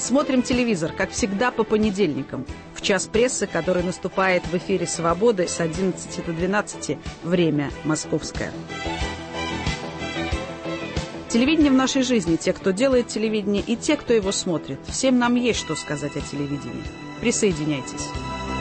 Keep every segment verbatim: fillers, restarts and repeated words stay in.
Смотрим телевизор, как всегда, по понедельникам, в час прессы, который наступает в эфире «Свободы» с одиннадцати до двенадцати, время московское. Телевидение в нашей жизни, те, кто делает телевидение, и те, кто его смотрит. Всем нам есть что сказать о телевидении. Присоединяйтесь.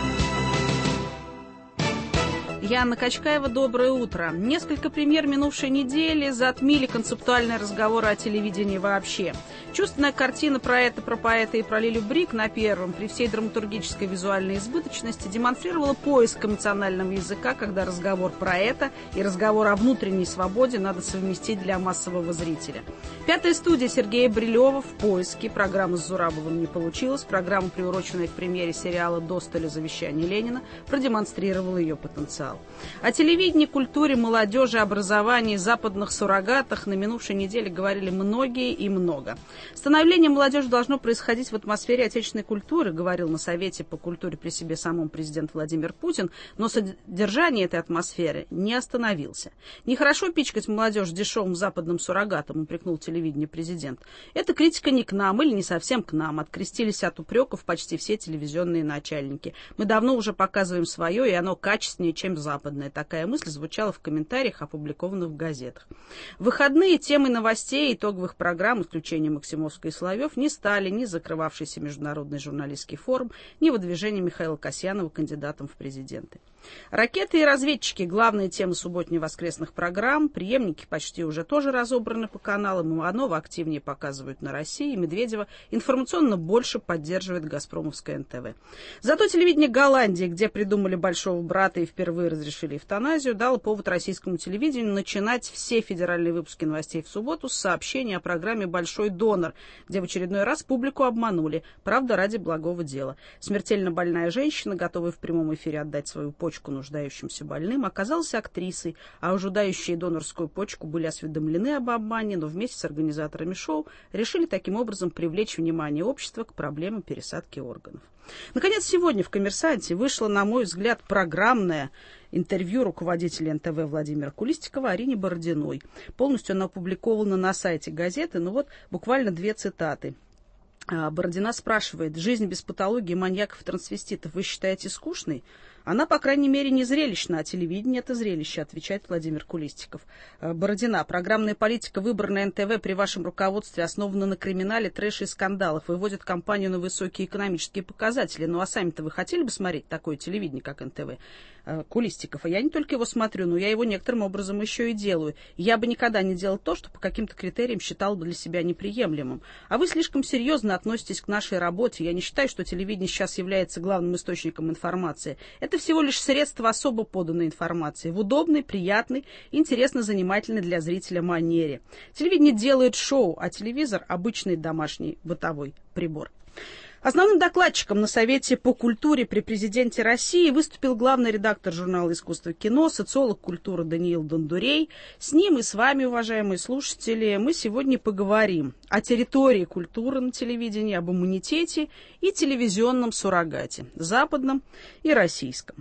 Я Анна Качкаева, доброе утро. Несколько премьер минувшей недели затмили концептуальные разговоры о телевидении вообще. Чувственная картина про это, про поэта и про Лилю Брик на Первом, при всей драматургической визуальной избыточности, демонстрировала поиск эмоционального языка, когда разговор про это и разговор о внутренней свободе надо совместить для массового зрителя. Пятая студия Сергея Брилева в поиске. Программа с Зурабовым не получилась. Программа, приуроченная к премьере сериала «Досталь. Завещание Ленина», продемонстрировала ее потенциал. О телевидении, культуре, молодежи, образовании, западных суррогатах на минувшей неделе говорили многие и много. Становление молодежи должно происходить в атмосфере отечественной культуры, говорил на Совете по культуре при себе самом президент Владимир Путин, но содержание этой атмосферы не остановился. Нехорошо пичкать молодежь дешевым западным суррогатом, упрекнул телевидение президент. Эта критика не к нам или не совсем к нам. Открестились от упреков почти все телевизионные начальники. Мы давно уже показываем свое, и оно качественнее, чем западное. Такая мысль звучала в комментариях, опубликованных в газетах. В выходные темой новостей и итоговых программ, исключением Максимовской и Соловьев, не стали ни закрывавшийся Международный журналистский форум, ни выдвижение Михаила Касьянова кандидатом в президенты. Ракеты и разведчики – главные темы субботне-воскресных программ. Преемники почти уже тоже разобраны по каналам. Иванова активнее показывают на России. Медведева информационно больше поддерживает газпромовское эн тэ вэ. Зато телевидение Голландии, где придумали большого брата и впервые разрешили эвтаназию, дало повод российскому телевидению начинать все федеральные выпуски новостей в субботу с сообщения о программе «Большой донор», где в очередной раз публику обманули, правда, ради благого дела. Смертельно больная женщина, готовая в прямом эфире отдать свою почку нуждающимся больным, оказалась актрисой, а ожидающие донорскую почку были осведомлены об обмане, но вместе с организаторами шоу решили таким образом привлечь внимание общества к проблемам пересадки органов. Наконец, сегодня в «Коммерсанте» вышло, на мой взгляд, программное интервью руководителя эн тэ вэ Владимира Кулистикова Арине Бородиной. Полностью оно опубликовано на сайте газеты, но вот буквально две цитаты. Бородина спрашивает: «Жизнь без патологии, маньяков и трансвеститов вы считаете скучной?» Она, по крайней мере, не зрелищна, а телевидение – это зрелище, отвечает Владимир Кулистиков. Бородина: программная политика, выбранная эн тэ вэ при вашем руководстве, основана на криминале, трэше и скандалах, выводит компанию на высокие экономические показатели. Ну а сами-то вы хотели бы смотреть такое телевидение, как эн тэ вэ? Кулистиков: а я не только его смотрю, но я его некоторым образом еще и делаю. Я бы никогда не делал то, что по каким-то критериям считал бы для себя неприемлемым. А вы слишком серьезно относитесь к нашей работе. Я не считаю, что телевидение сейчас является главным источником информации. Это всего лишь средство особо поданной информации в удобной, приятной, интересно занимательной для зрителя манере. Телевидение делает шоу, а телевизор – обычный домашний бытовой прибор. Основным докладчиком на Совете по культуре при президенте России выступил главный редактор журнала «Искусство кино», социолог культуры Даниил Дондурей. С ним и с вами, уважаемые слушатели, мы сегодня поговорим о территории культуры на телевидении, об иммунитете и телевизионном суррогате, западном и российском.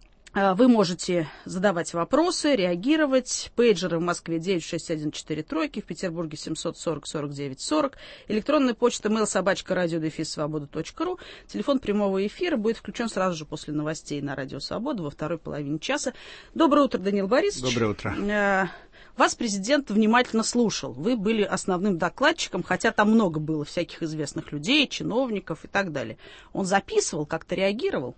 Вы можете задавать вопросы, реагировать. Пейджеры в Москве девять шесть один четыре три, в Петербурге семьсот сорок сорок девять сорок. Электронная почта mail собачка радио дефис свобода точка ру. Телефон прямого эфира будет включен сразу же после новостей на Радио Свобода во второй половине часа. Доброе утро, Даниил Борисович. Доброе утро. Вас президент внимательно слушал. Вы были основным докладчиком, хотя там много было всяких известных людей, чиновников и так далее. Он записывал, как-то реагировал?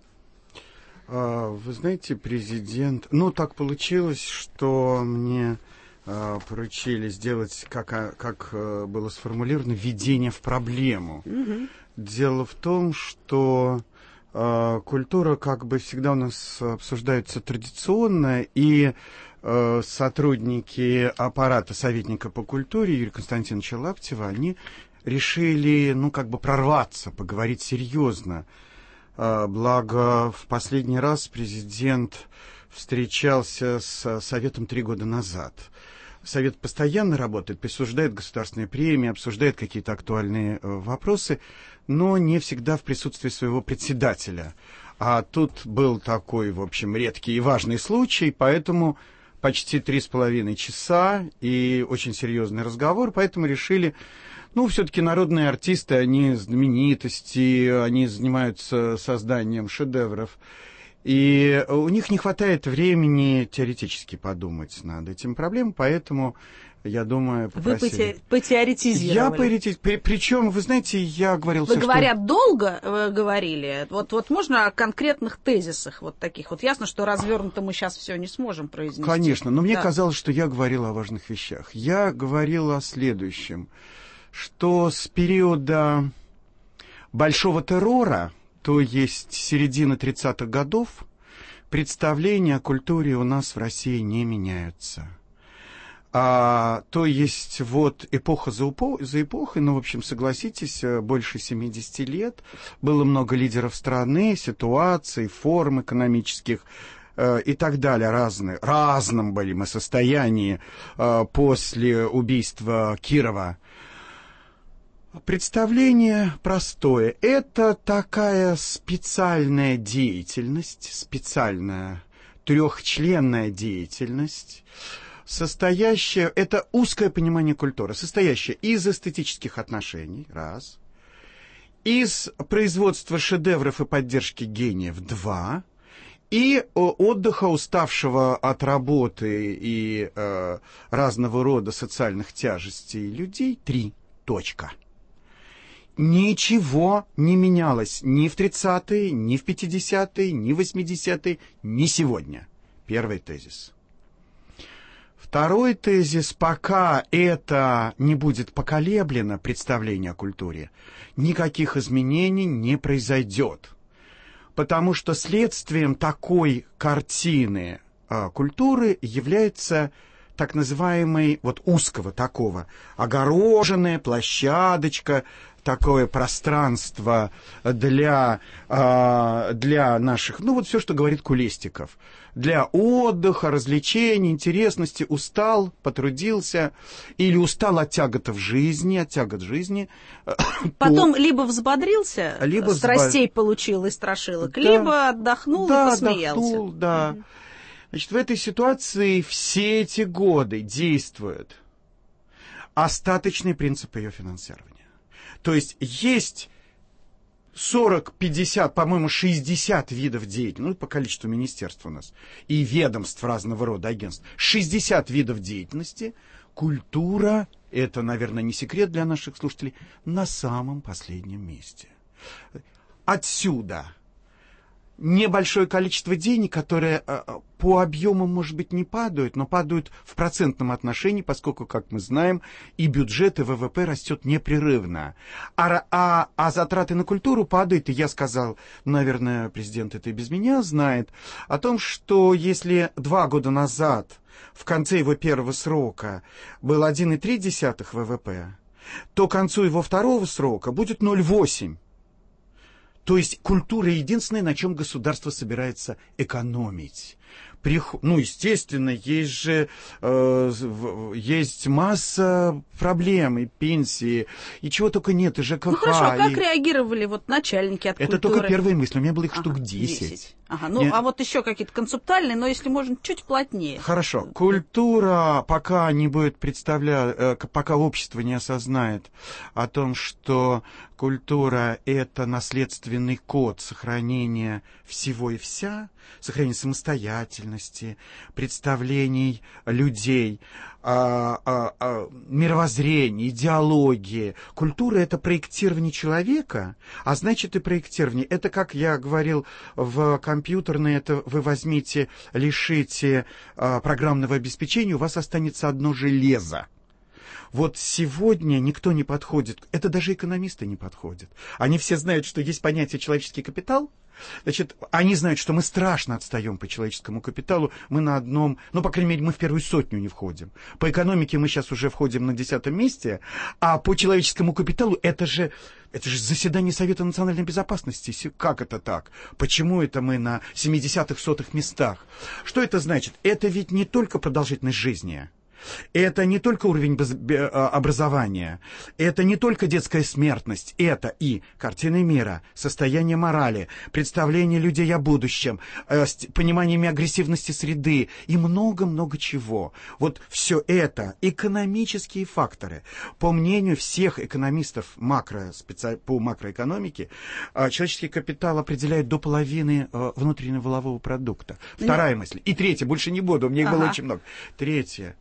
Вы знаете, президент... Ну, так получилось, что мне э, поручили сделать, как, как э, было сформулировано, введение в проблему. Mm-hmm. Дело в том, что э, культура, как бы всегда у нас обсуждается традиционно, и э, сотрудники аппарата советника по культуре Юрия Константиновича Лаптева, они решили, ну, как бы прорваться, поговорить серьезно. Благо, в последний раз президент встречался с Советом три года назад. Совет постоянно работает, присуждает государственные премии, обсуждает какие-то актуальные вопросы, но не всегда в присутствии своего председателя. А тут был такой, в общем, редкий и важный случай, поэтому почти три с половиной часа и очень серьезный разговор, поэтому решили, ну, все-таки народные артисты, они знаменитости, они занимаются созданием шедевров, и у них не хватает времени теоретически подумать над этим проблемой, поэтому... Я думаю, попросили. Вы потеоретизировали. Я поэретиз... При, причем, вы знаете, я говорил... Вы, все, говорят, что... долго вы говорили? Вот, вот можно о конкретных тезисах вот таких? Вот ясно, что развернуто мы сейчас все не сможем произнести. Конечно, но мне да. казалось, что я говорил о важных вещах. Я говорил о следующем, что с периода Большого террора, то есть середины тридцатых годов, представления о культуре у нас в России не меняются. А, то есть вот эпоха за, упо- за эпохой, ну, в общем, согласитесь, больше семидесяти лет, было много лидеров страны, ситуаций, форм экономических э, и так далее, разные. Разном были мы состоянии э, после убийства Кирова. Представление простое. Это такая специальная деятельность, специальная трехчленная деятельность, состоящее, это узкое понимание культуры, состоящее из эстетических отношений, раз, из производства шедевров и поддержки гениев, два, и отдыха уставшего от работы и э, разного рода социальных тяжестей людей, три, точка. Ничего не менялось ни в тридцатые, ни в пятидесятые, ни в восьмидесятые, ни сегодня. Первый тезис. Второй тезис, пока это не будет поколеблено, представление о культуре, никаких изменений не произойдет. Потому что следствием такой картины а, культуры является так называемый, вот узкого такого, огороженная площадочка, такое пространство для, а, для наших, ну вот все, что говорит Кулестиков, для отдыха, развлечений, интересности, устал, потрудился, или устал от тяготов жизни, от тягот жизни. Потом то... либо взбодрился, либо страстей взбод... получил и страшилок, да, либо отдохнул да, и посмеялся. Отдохнул, да. Угу. Значит, в этой ситуации все эти годы действует остаточный принцип ее финансирования. То есть есть сорок, пятьдесят, по-моему, шестьдесят видов деятельности, ну, по количеству министерств у нас, и ведомств разного рода, агентств, шестьдесят видов деятельности. Культура, это, наверное, не секрет для наших слушателей, на самом последнем месте. Отсюда небольшое количество денег, которые по объемам, может быть, не падают, но падают в процентном отношении, поскольку, как мы знаем, и бюджет, и ВВП растет непрерывно. А, а, а затраты на культуру падают, и я сказал, наверное, президент это и без меня знает, о том, что если два года назад, в конце его первого срока, был один целых три десятых ВВП, то к концу его второго срока будет ноль целых восемь. То есть культура единственное, на чем государство собирается экономить. Прих... Ну, естественно, есть же э, есть масса проблем, и пенсии, и чего только нет, и ЖКХ. Ну хорошо, а как и... реагировали вот начальники от Это культуры? только первые мысли, у меня было их штук ага, десять. десять. Ага, ну, Я... а вот еще какие-то концептуальные, но если можно, чуть плотнее. Хорошо. Культура, пока не будет представлять, пока общество не осознает о том, что культура — это наследственный код сохранения всего и вся, сохранения самостоятельности, представлений людей, а, а, а, мировоззрения, идеологии. Культура — это проектирование человека, а значит и проектирование. Это, как я говорил в компьютерной, это вы возьмите, лишите а, программного обеспечения, у вас останется одно железо. Вот сегодня никто не подходит, это даже экономисты не подходят. Они все знают, что есть понятие человеческий капитал. Значит, они знают, что мы страшно отстаем по человеческому капиталу. Мы на одном, ну, по крайней мере, мы в первую сотню не входим. По экономике мы сейчас уже входим на десятом месте, а по человеческому капиталу это же, это же заседание Совета национальной безопасности. Как это так? Почему это мы на семидесятых, сотых местах? Что это значит? Это ведь не только продолжительность жизни. Это не только уровень образования, это не только детская смертность, это и картина мира, состояние морали, представление людей о будущем, понимание агрессивности среды и много-много чего. Вот все это экономические факторы. По мнению всех экономистов макро, специ... по макроэкономике, человеческий капитал определяет до половины внутреннего валового продукта. Вторая ну... мысль. И третья, больше не буду, у меня их ага. было очень много. Третье.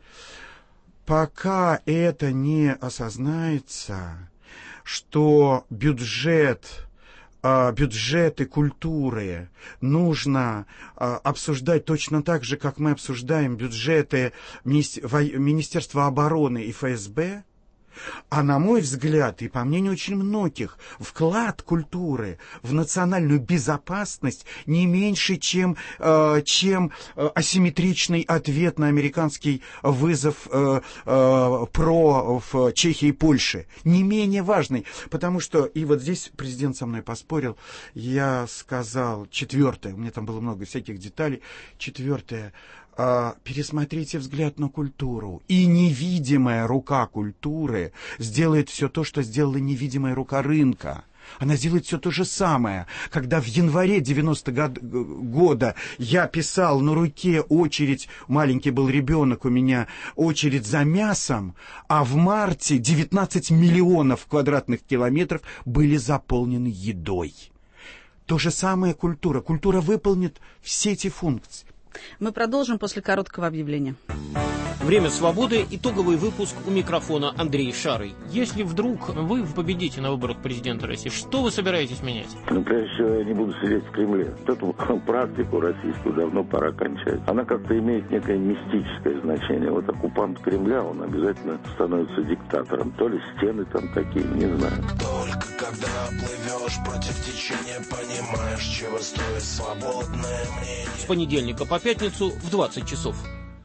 Пока это не осознается, что бюджет, бюджеты культуры нужно обсуждать точно так же, как мы обсуждаем бюджеты Министерства обороны и эф эс бэ, а на мой взгляд, и по мнению очень многих, вклад культуры в национальную безопасность не меньше, чем, э, чем асимметричный ответ на американский вызов э, э, про в Чехии и Польше. Не менее важный, потому что, и вот здесь президент со мной поспорил, я сказал, четвертое, у меня там было много всяких деталей, четвертое, пересмотрите взгляд на культуру. И невидимая рука культуры сделает все то, что сделала невидимая рука рынка. Она сделает все то же самое. Когда в январе девяностого года я писал на руке очередь, маленький был ребенок у меня, очередь за мясом, а в марте девятнадцать миллионов квадратных километров были заполнены едой. То же самое культура. Культура выполнит все эти функции. Мы продолжим после короткого объявления. Время свободы. Итоговый выпуск. У микрофона Андрей Шарый. Если вдруг вы победите на выборах президента России, что вы собираетесь менять? Ну, прежде всего, я не буду сидеть в Кремле. Эту практику российскую давно пора кончать. Она как-то имеет некое мистическое значение. Вот оккупант Кремля, он обязательно становится диктатором. То ли стены там такие, не знаю. Только когда плывешь против течения, понимаешь, чего стоит свободное мнение. С понедельника по пятницу в двадцать часов.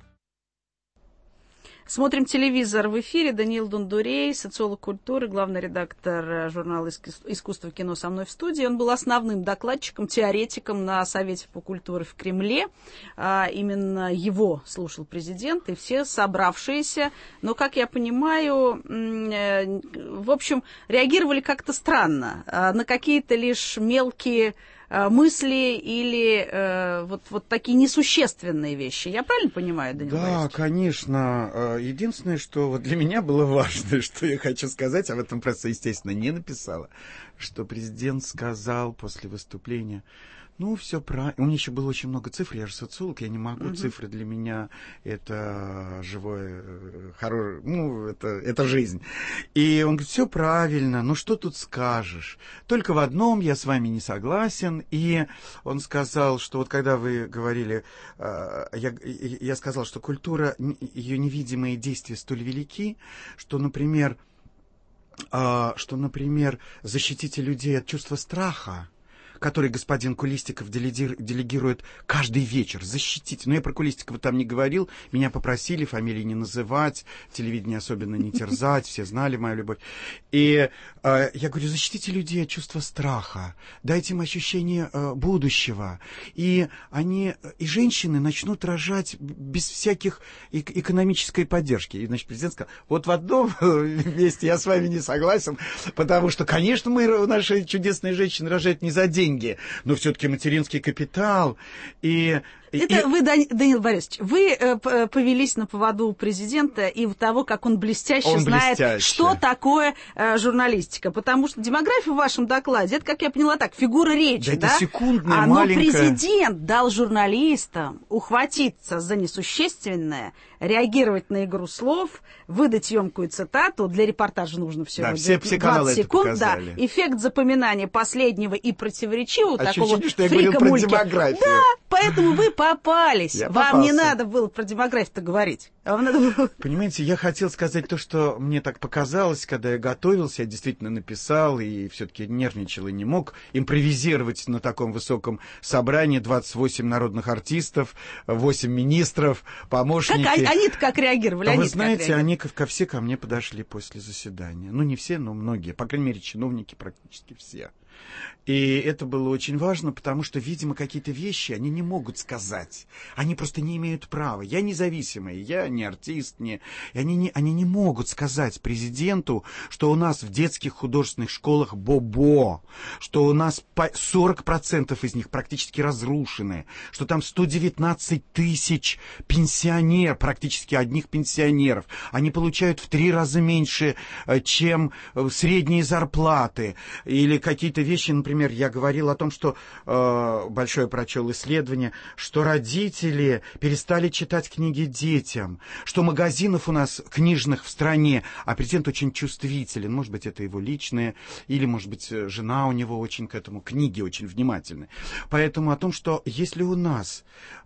Смотрим телевизор в эфире. Даниил Дундурей, социолог культуры, главный редактор журнала «Искусство и кино» со мной в студии. Он был основным докладчиком, теоретиком на Совете по культуре в Кремле. А, именно его слушал президент и все собравшиеся. Но, как я понимаю, в общем, реагировали как-то странно на какие-то лишь мелкие мысли или э, вот, вот такие несущественные вещи. Я правильно понимаю, Даниил Да, Борисович? конечно. Единственное, что вот для меня было важно, что я хочу сказать, а в этом просто, естественно, не написала, что президент сказал после выступления, ну, все правильно. У меня еще было очень много цифр, я же социолог, я не могу. Uh-huh. Цифры для меня это живое, хорошее, ну, это, это жизнь. И он говорит, все правильно, ну что тут скажешь? Только в одном я с вами не согласен. И он сказал, что вот когда вы говорили, я, я сказал, что культура, ее невидимые действия столь велики, что, например, что, например, защитите людей от чувства страха, который господин Кулистиков делегирует каждый вечер. Защитить. Но я про Кулистикова там не говорил. Меня попросили фамилии не называть, телевидение особенно не терзать. Все знали мою любовь. И э, я говорю, защитите людей от чувства страха. Дайте им ощущение э, будущего. И они, и женщины начнут рожать без всяких э- экономической поддержки. И, значит, президент сказал, вот в одном месте я с вами не согласен, потому что, конечно, мы, наши чудесные женщины рожают не за деньги, но все-таки материнский капитал. И, Это и... вы, Даниил Борисович, вы э, повелись на поводу у президента и того, как он блестяще он знает, блестяще. что такое э, журналистика. Потому что демография в вашем докладе, это, как я поняла, так, фигура речи, да? да? Это секундная, а, но маленькая... президент дал журналистам ухватиться за несущественное, реагировать на игру слов, выдать емкую цитату. Для репортажа нужно всего да, все, все двадцать секунд. Да, эффект запоминания последнего и противоречивого, Ощущение, такого что я говорил про фрика-мульки. демографию. Да, поэтому вы попались. Я Вам попался. не надо было про демографию-то говорить. А вам надо было... Понимаете, я хотел сказать то, что мне так показалось, когда я готовился, я действительно написал и все-таки нервничал и не мог импровизировать на таком высоком собрании. двадцать восемь народных артистов, восемь министров, помощники. Как, они-то как реагировали? А они вы знаете, они ко все ко мне подошли после заседания. Ну, не все, но многие. По крайней мере, чиновники практически все. И это было очень важно, потому что, видимо, какие-то вещи они не могут сказать. Они просто не имеют права. Я независимый, я не не артист, не... И они не, они не могут сказать президенту, что у нас в детских художественных школах бобо, что у нас сорок процентов из них практически разрушены, что там сто девятнадцать тысяч пенсионеров, практически одних пенсионеров. Они получают в три раза меньше, чем средние зарплаты. Или какие-то вещи, например, я говорил о том, что э, большое прочел исследование, что родители перестали читать книги детям, что магазинов у нас книжных в стране, а президент очень чувствителен, может быть, это его личное, или, может быть, жена у него очень к этому, книги очень внимательны. Поэтому о том, что если у нас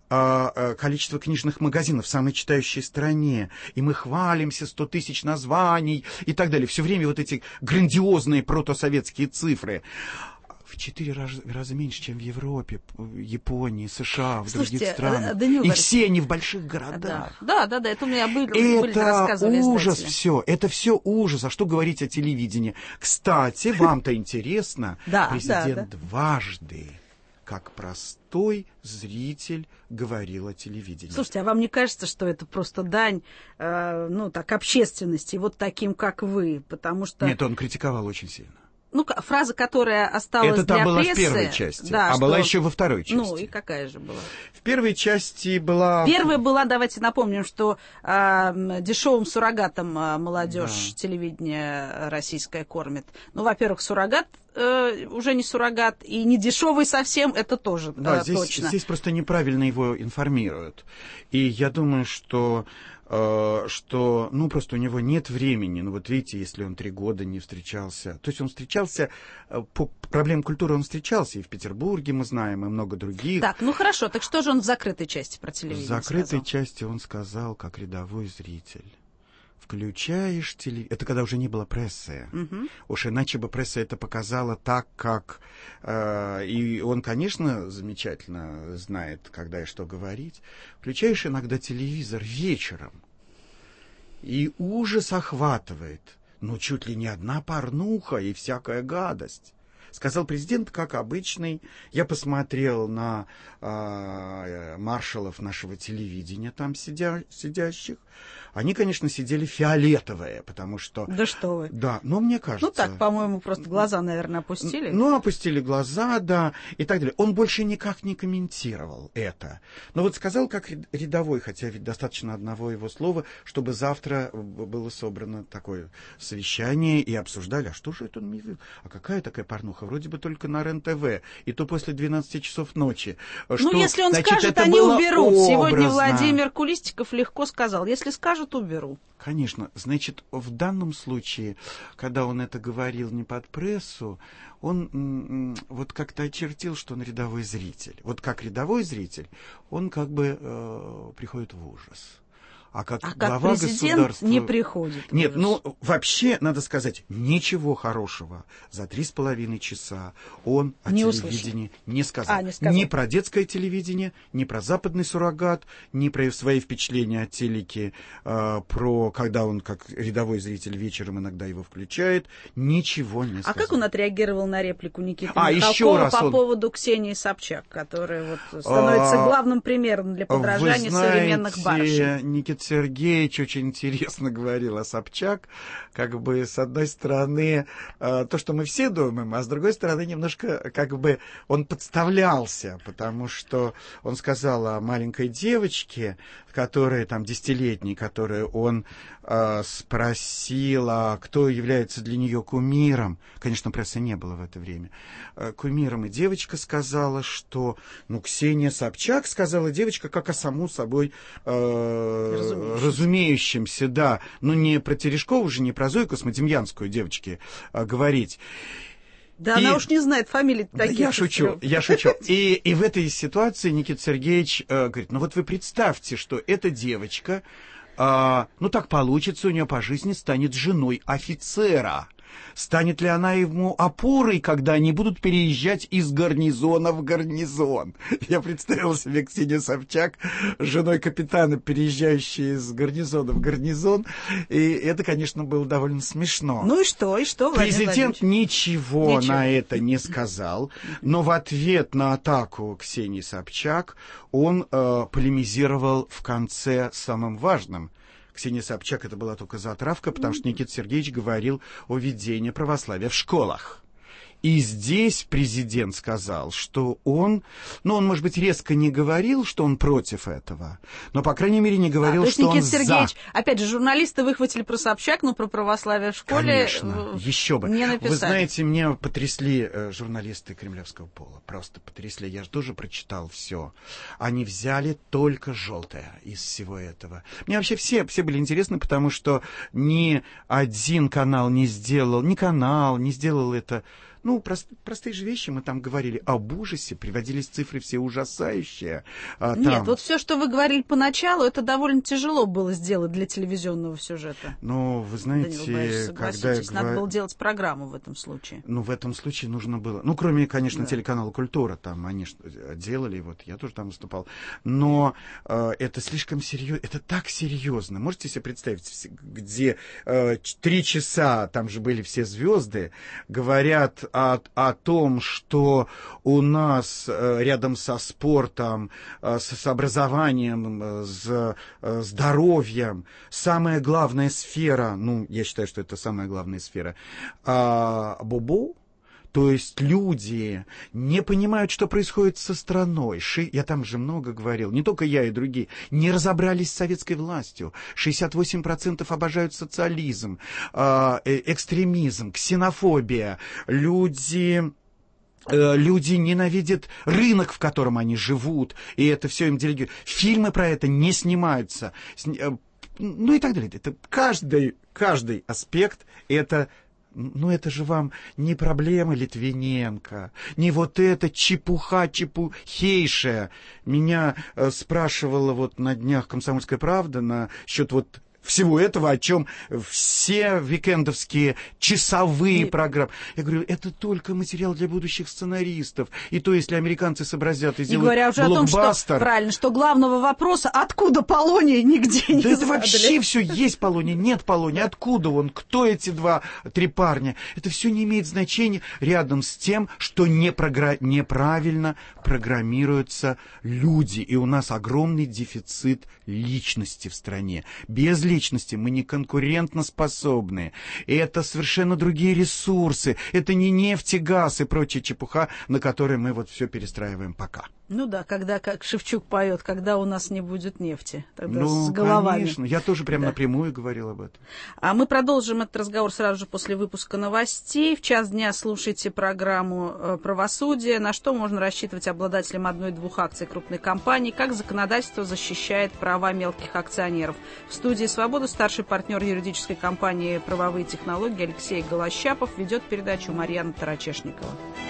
э, количество книжных магазинов в самой читающей стране, и мы хвалимся, сто тысяч названий и так далее, все время вот эти грандиозные протосоветские цифры, в четыре раза, раза меньше, чем в Европе, Японии, США, в Слушайте, других странах. Даниил и Борисович, все они в больших городах. Да, да, да, это у меня были, были это рассказывали ужас издатели. все, это все ужас. А что говорить о телевидении? Кстати, вам-то интересно, президент дважды, как простой зритель, говорил о телевидении. Слушайте, а вам не кажется, что это просто дань, э, ну, так, общественности, вот таким, как вы? Потому что... Нет, он критиковал очень сильно. Ну, фраза, которая осталась это для там была прессы, в первой части, да, а что... была еще во второй части. Ну, и какая же была? В первой части была... Первая была, давайте напомним, что э, дешевым суррогатом э, молодежь да. телевидение российское кормит. Ну, во-первых, суррогат э, уже не суррогат, и не дешевый совсем, это тоже да, э, здесь, точно. Здесь просто неправильно его информируют. И я думаю, что... что, ну, просто у него нет времени. Ну, вот видите, если он три года не встречался... То есть он встречался... По проблемам культуры он встречался и в Петербурге, мы знаем, и много других. Так, ну хорошо, так что же он в закрытой части про телевидение сказал? В закрытой части он сказал, как рядовой зритель. Включаешь телевизор... Это когда уже не было прессы. Угу. Уж иначе бы пресса это показала так, как... Э, и он, конечно, замечательно знает, когда и что говорить. Включаешь иногда телевизор вечером, и ужас охватывает. Ну, чуть ли не одна порнуха и всякая гадость. Сказал президент, как обычный. Я посмотрел на э, маршалов нашего телевидения, там сидя, сидящих. Они, конечно, сидели фиолетовые, потому что... Да что вы. Да, но мне кажется... Ну так, по-моему, просто глаза, наверное, опустили. Ну, опустили глаза, да, и так далее. Он больше никак не комментировал это. Но вот сказал, как рядовой, хотя ведь достаточно одного его слова, чтобы завтра было собрано такое совещание и обсуждали, а что же это он мне видел? А какая такая порнуха? Вроде бы только на РЕН-ТВ, и то после двенадцати часов ночи. Ну, что, если он значит, скажет, они уберут. образно. Сегодня Владимир Кулистиков легко сказал. Если скажут, уберу. Конечно. Значит, в данном случае, когда он это говорил не под прессу, он м- м- вот как-то очертил, что он рядовой зритель. Вот как рядовой зритель, он как бы э, приходит в ужас. А как, а глава как президент государства... не приходит. Нет, ну, вообще, надо сказать, ничего хорошего за три с половиной часа он о не телевидении услышал. не сказал. А, не сказал. Ни про детское телевидение, ни про западный суррогат, ни про свои впечатления от телеки, э, про, когда он, как рядовой зритель, вечером иногда его включает, ничего не сказал. А как он отреагировал на реплику Никиты а, Михалкова по он... поводу Ксении Собчак, которая вот становится а, главным примером для подражания современных барышень? Никита Сергеевич очень интересно говорил о Собчак, как бы, с одной стороны, то, что мы все думаем, а с другой стороны, немножко, как бы, он подставлялся, потому что он сказал о маленькой девочке, которая, там, десятилетней, которую он э, спросил, а кто является для нее кумиром. Конечно, прессы не было в это время. Э, кумиром. И девочка сказала, что, ну, Ксения Собчак, сказала девочка, как о саму собой э, разумеющемся. разумеющемся, да. Ну, не про Терешкову же, не про Зойку Смодемьянскую девочке э, говорить. Да, и... она уж не знает фамилии таких. Да я шучу, я шучу. И, и в этой ситуации Никита Сергеевич э, говорит, ну вот вы представьте, что эта девочка, э, ну так получится, у нее по жизни станет женой офицера. Станет ли она ему опорой, когда они будут переезжать из гарнизона в гарнизон? Я представил себе Ксению Собчак, женой капитана, переезжающей из гарнизона в гарнизон. И это, конечно, было довольно смешно. Ну и что? И что, Владимир Президент ничего, ничего на это не сказал, но в ответ на атаку Ксении Собчак он э, полемизировал в конце самым важным. Ксения Собчак это была только затравка, потому что Никита Сергеевич говорил о введении православия в школах. И здесь президент сказал, что он, ну, он, может быть, резко не говорил, что он против этого, но, по крайней мере, не говорил, а, что он Никита Сергеевич, за. Опять же, журналисты выхватили про Собчак, но про православие в школе Конечно, еще бы. Не написали. Вы знаете, меня потрясли э, журналисты кремлевского пола, просто потрясли. Я же тоже прочитал все. Они взяли только желтое из всего этого. Мне вообще все, все были интересны, потому что ни один канал не сделал, ни канал не сделал это. Ну, прост, простые же вещи, мы там говорили об ужасе, приводились цифры все ужасающие. А, Нет, там... вот все, что вы говорили поначалу, это довольно тяжело было сделать для телевизионного сюжета. Ну, вы знаете, когда я говорю... Надо было делать программу в этом случае. Ну, в этом случае нужно было... Ну, кроме, конечно, да. телеканала «Культура», там они делали, вот я тоже там выступал. Но э, это слишком серьезно, это так серьезно. Можете себе представить, где э, три часа, там же были все звезды, говорят... О, о том, что у нас э, рядом со спортом, э, с, с образованием, э, с э, здоровьем, самая главная сфера, ну, я считаю, что это самая главная сфера, э, бобо, то есть люди не понимают, что происходит со страной. Ши... Я там же много говорил, не только я и другие, не разобрались с советской властью. шестьдесят восемь процентов обожают социализм, э, экстремизм, ксенофобия. Люди... Люди ненавидят рынок, в котором они живут, и это все им делегируют. Фильмы про это не снимаются. Ну и так далее. Это каждый, каждый аспект это... Ну, это же вам не проблема Литвиненко, не вот эта чепуха чепухейшая. Меня э, спрашивала вот на днях «Комсомольская правда» насчет вот всего этого, о чем все викендовские часовые и... программы. Я говорю, это только материал для будущих сценаристов. И то, если американцы сообразят и сделают говоря уже блокбастер... о том, что, правильно, что главного вопроса, откуда Полоний, нигде не да задали. Это вообще все есть Полоний, нет Полоний. Откуда он? Кто эти два, три парня? Это все не имеет значения рядом с тем, что не програ... неправильно программируются люди. И у нас огромный дефицит личности в стране. Без личности личности, мы не конкурентно способны. И это совершенно другие ресурсы. Это не нефть и газ и прочая чепуха, на которой мы вот все перестраиваем пока. Ну да, когда, как Шевчук поет, когда у нас не будет нефти. Тогда ну, с головами. Конечно, я тоже прям да. напрямую говорил об этом. А мы продолжим этот разговор сразу же после выпуска новостей. В час дня слушайте программу «Правосудие». На что можно рассчитывать обладателям одной-двух акций крупной компании? Как законодательство защищает права мелких акционеров? В студии «Свобода» старший партнер юридической компании «Правовые технологии» Алексей Голощапов. Ведет передачу Марьяна Тарачешникова.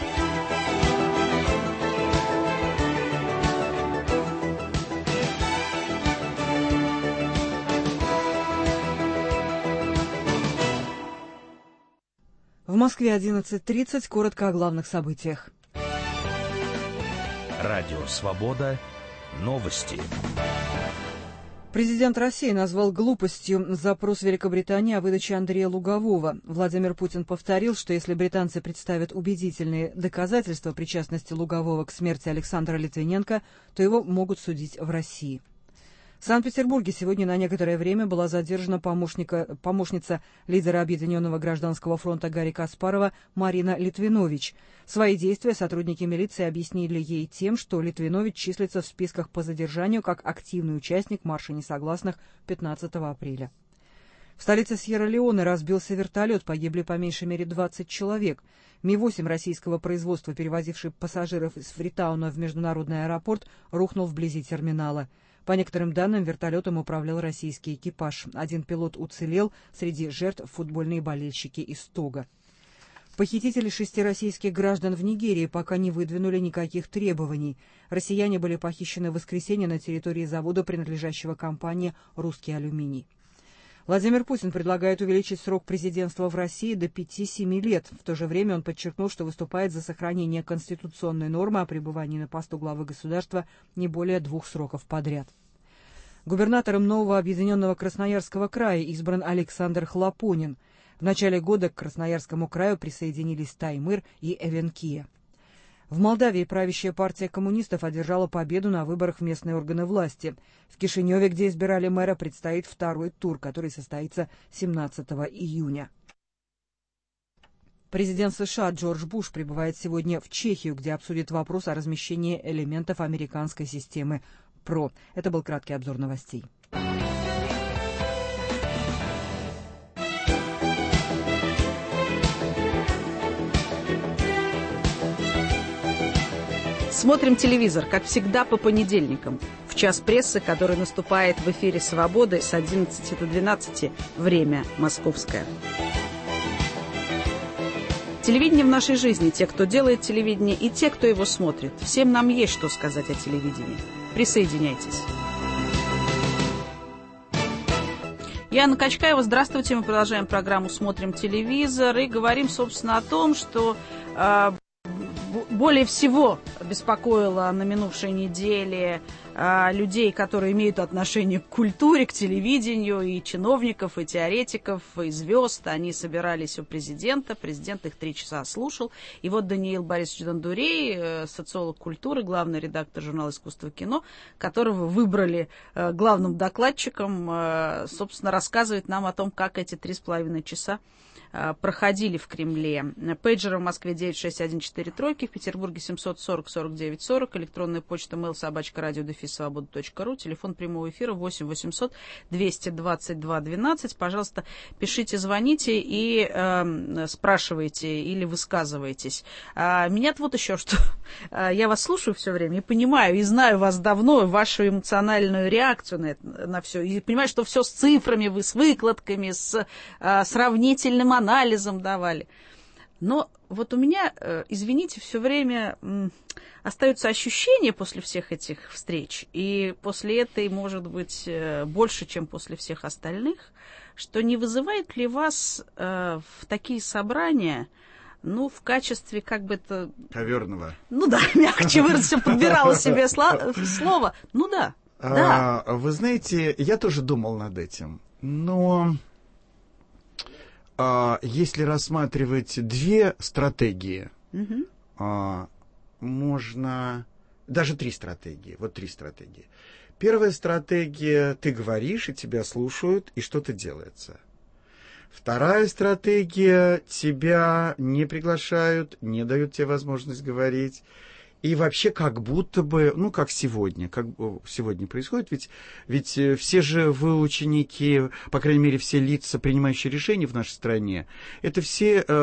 В Москве одиннадцать тридцать. Коротко о главных событиях. Радио «Свобода». Новости. Президент России назвал глупостью запрос Великобритании о выдаче Андрея Лугового. Владимир Путин повторил, что если британцы представят убедительные доказательства причастности Лугового к смерти Александра Литвиненко, то его могут судить в России. В Санкт-Петербурге сегодня на некоторое время была задержана помощница лидера Объединенного гражданского фронта Гарри Каспарова Марина Литвинович. Свои действия сотрудники милиции объяснили ей тем, что Литвинович числится в списках по задержанию как активный участник марша несогласных пятнадцатого апреля. В столице Сьерра-Леоне разбился вертолет, погибли по меньшей мере двадцать человек. Ми восемь российского производства, перевозивший пассажиров из Фритауна в международный аэропорт, рухнул вблизи терминала. По некоторым данным, вертолетом управлял российский экипаж. Один пилот уцелел, среди жертв футбольные болельщики из Того. Похитители шести российских граждан в Нигерии пока не выдвинули никаких требований. Россияне были похищены в воскресенье на территории завода, принадлежащего компании «Русский алюминий». Владимир Путин предлагает увеличить срок президентства в России до пяти-семи лет. В то же время он подчеркнул, что выступает за сохранение конституционной нормы о пребывании на посту главы государства не более двух сроков подряд. Губернатором нового объединенного Красноярского края избран Александр Хлопонин. В начале года к Красноярскому краю присоединились Таймыр и Эвенкия. В Молдавии правящая партия коммунистов одержала победу на выборах в местные органы власти. В Кишиневе, где избирали мэра, предстоит второй тур, который состоится семнадцатого июня. Президент США Джордж Буш прибывает сегодня в Чехию, где обсудит вопрос о размещении элементов американской системы ПРО. Это был краткий обзор новостей. Смотрим телевизор, как всегда, по понедельникам. В час прессы, который наступает в эфире «Свободы» с одиннадцати до двенадцати, время московское. Телевидение в нашей жизни, те, кто делает телевидение, и те, кто его смотрит. Всем нам есть что сказать о телевидении. Присоединяйтесь. Я Анна Качкаева. Здравствуйте. Мы продолжаем программу «Смотрим телевизор» и говорим, собственно, о том, что э, более всего беспокоило на минувшей неделе э, людей, которые имеют отношение к культуре, к телевидению, и чиновников, и теоретиков, и звезд. Они собирались у президента, президент их три часа слушал. И вот Даниил Борисович Дондурей, э, социолог культуры, главный редактор журнала «Искусство и кино», которого выбрали э, главным докладчиком, э, собственно, рассказывает нам о том, как эти три с половиной часа проходили в Кремле. Пейджеры в Москве девять шесть один четыре тройки, в Петербурге семьсот сорок сорок девять сорок, электронная почта mail собачка радио дефис свобода точка ру, телефон прямого эфира восемь восемьсот двести двадцать два двенадцать. Пожалуйста, пишите, звоните и э, спрашивайте или высказывайтесь. А, меня-то вот еще что. Я вас слушаю все время и понимаю, и знаю вас давно, вашу эмоциональную реакцию на, это, на все. И понимаю, что все с цифрами, вы с выкладками, с а, сравнительным анализом, анализом давали. Но вот у меня, извините, все время остается ощущение после всех этих встреч, и после этой, может быть, больше, чем после всех остальных, что не вызывает ли вас в такие собрания, ну, в качестве, как бы это... Коверного. Ну да, мягче выразиться, подбирала себе слово. Ну да, да. Вы знаете, я тоже думал над этим, но... А, если рассматривать две стратегии, угу. а, можно... Даже три стратегии. Вот три стратегии. Первая стратегия — ты говоришь, и тебя слушают, и что-то делается. Вторая стратегия — тебя не приглашают, не дают тебе возможность говорить. И вообще как будто бы, ну, как сегодня, как сегодня происходит, ведь, ведь все же вы ученики, по крайней мере, все лица, принимающие решения в нашей стране, это все э,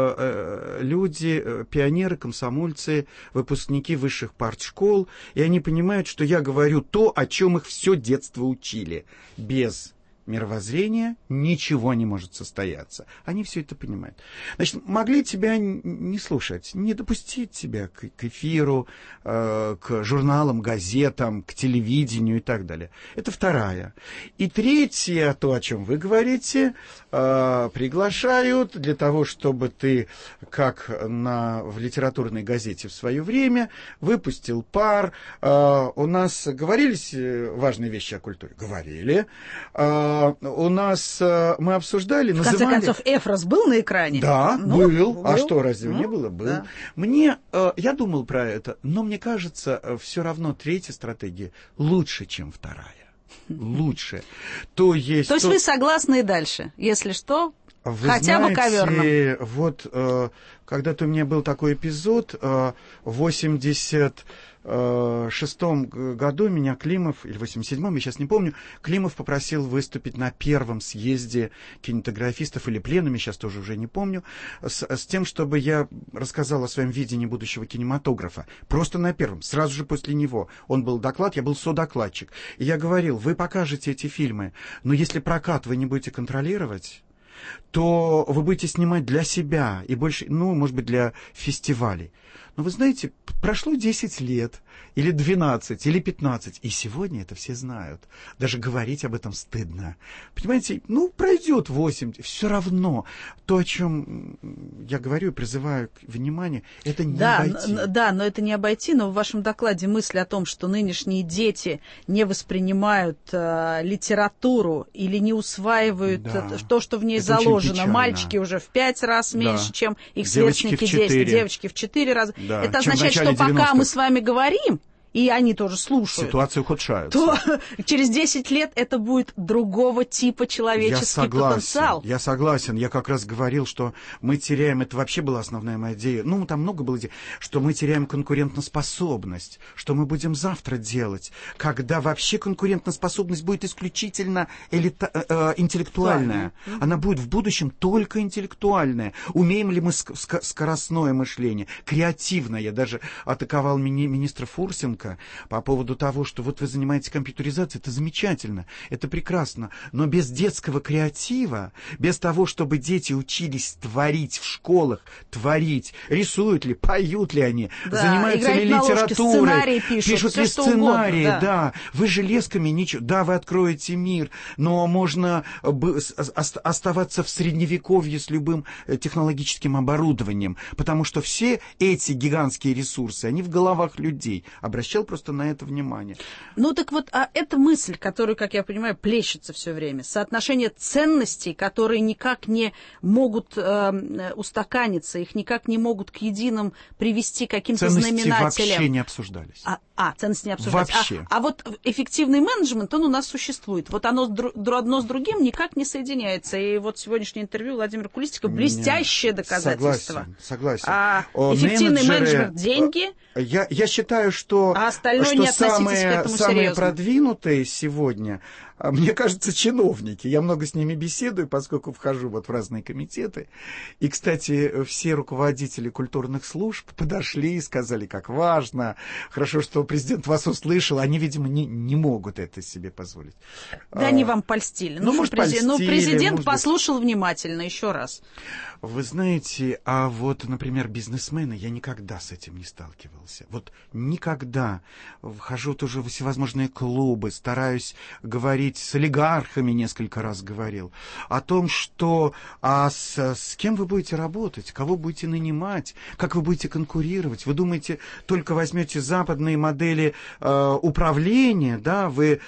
э, люди, э, пионеры, комсомольцы, выпускники высших партшкол, и они понимают, что я говорю то, о чем их все детство учили, без мировоззрения ничего не может состояться. Они все это понимают. Значит, могли тебя не слушать, не допустить тебя к, к эфиру, э, к журналам, газетам, к телевидению и так далее. Это вторая. И третья, то, о чем вы говорите, э, приглашают для того, чтобы ты, как на, в литературной газете в свое время, выпустил пар. Э, у нас говорились важные вещи о культуре? Говорили. Э, У нас мы обсуждали, называли... В конце концов, Эфрос был на экране? Да, ну, был. был. А что, разве ну, не было? Был. Да. Мне, я думал про это, но мне кажется, все равно третья стратегия лучше, чем вторая. Лучше. То есть... То есть вы согласны и дальше, если что... Вы Хотя знаете, бы коверным. Вот э, когда-то у меня был такой эпизод, э, в восемьдесят шестом году меня Климов, или в восемьдесят седьмом, я сейчас не помню, Климов попросил выступить на первом съезде кинематографистов или пленуме, сейчас тоже уже не помню, с, с тем, чтобы я рассказал о своем видении будущего кинематографа. Просто на первом, сразу же после него. Он был доклад, я был содокладчик. И я говорил, вы покажете эти фильмы, но если прокат вы не будете контролировать, то вы будете снимать для себя и больше, ну, может быть, для фестивалей. Но вы знаете, прошло десять лет, или двенадцать, или пятнадцать, и сегодня это все знают. Даже говорить об этом стыдно. Понимаете, ну, пройдет восемь, все равно то, о чем я говорю и призываю к вниманию, это не да, обойти. Н- да, но это не обойти, но в вашем докладе мысль о том, что нынешние дети не воспринимают э, литературу или не усваивают да. то, что в ней это заложено. Мальчики уже в пять раз меньше, да. чем их сверстники, дети, девочки в четыре раза. Да. Это чем означает, что пока девяностых. Мы с вами говорим, и они тоже слушают, ситуация ухудшается, то через десять лет это будет другого типа человеческий я согласен, потенциал. Я согласен. Я как раз говорил, что мы теряем, это вообще была основная моя идея, ну, там много было идей, что мы теряем конкурентоспособность, что мы будем завтра делать, когда вообще конкурентоспособность будет исключительно элита, э, интеллектуальная. Да. Она будет в будущем только интеллектуальная. Умеем ли мы ск- скоростное мышление, креативное? Я даже атаковал мини- министра Фурсенко по поводу того, что вот вы занимаетесь компьютеризацией, это замечательно, это прекрасно, но без детского креатива, без того, чтобы дети учились творить в школах, творить, рисуют ли, поют ли они, да, занимаются ли литературой, пишут, пишут ли сценарии, угодно, да. да, вы железками ничего, да, вы откроете мир, но можно оставаться в средневековье с любым технологическим оборудованием, потому что все эти гигантские ресурсы, они в головах людей. Обращал просто на это внимание. Ну так вот, а эта мысль, которую, как я понимаю, плещется все время, соотношение ценностей, которые никак не могут э, устаканиться, их никак не могут к единым привести каким-то ценности знаменателям. Ценности вообще не обсуждались. А, а ценности не обсуждались. Вообще. А, а вот эффективный менеджмент, он у нас существует. Вот оно одно с другим никак не соединяется. И вот сегодняшнее интервью Владимира Кулистика блестящее доказательство. Согласен, согласен. А эффективный менеджеры, менеджмент, деньги. Я, я считаю, что, а остальное что не относитесь самые, к этому самые серьезно. продвинутые сегодня, мне кажется, чиновники. Я много с ними беседую, поскольку вхожу вот в разные комитеты. И, кстати, все руководители культурных служб подошли и сказали, как важно. Хорошо, что президент вас услышал. Они, видимо, не, не могут это себе позволить. Да, а, они вам польстили. Ну, ну, может, президент, польстили, ну, президент может послушал быть... внимательно еще раз. Вы знаете, а вот, например, бизнесмены, я никогда с этим не сталкивался. Вот никогда. Вхожу тоже во всевозможные клубы, стараюсь говорить с олигархами, несколько раз говорил, о том, что а с, с кем вы будете работать, кого будете нанимать, как вы будете конкурировать. Вы думаете, только возьмете западные модели э, управления, да, вы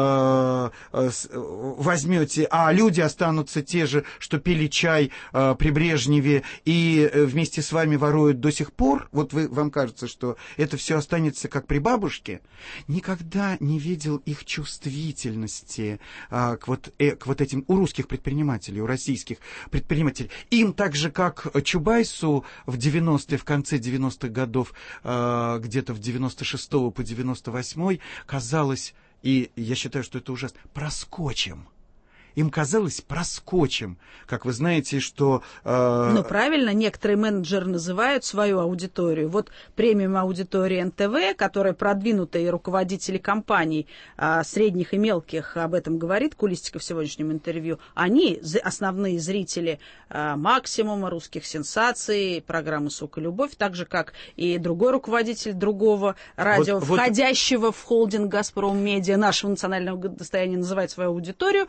э, э, возьмете, а люди останутся те же, что пили чай э, при Брежневе и вместе с вами воруют до сих пор. Вот вы, вам кажется, что это все останется как при бабушке. Никогда не видел их чувствительности а, к, вот, э, к вот этим у русских предпринимателей, у российских предпринимателей. Им так же, как Чубайсу в девяностые, в конце девяностых годов, а, где-то в девяносто шестого по девяносто восьмой, казалось, и я считаю, что это ужасно, проскочим. Им казалось проскочим. Как вы знаете, что... Э... Ну, правильно, некоторые менеджеры называют свою аудиторию. Вот премиум аудитории эн тэ вэ, которая продвинутые руководители компаний а, средних и мелких, об этом говорит Кулистика в сегодняшнем интервью, они основные зрители а, «Максимума», «Русских сенсаций», программы «Сука, любовь», так же, как и другой руководитель другого радио, вот, входящего вот... в холдинг «Газпром Медиа», нашего национального достояния, называет свою аудиторию